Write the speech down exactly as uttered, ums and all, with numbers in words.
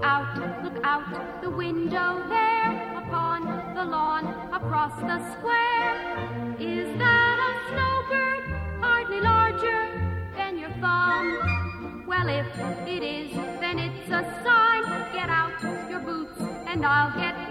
out, look out the window there, upon the lawn, across the square. Is that a snowbird, hardly larger than your thumb? Well, if it is, then it's a sign. Get out your boots and I'll get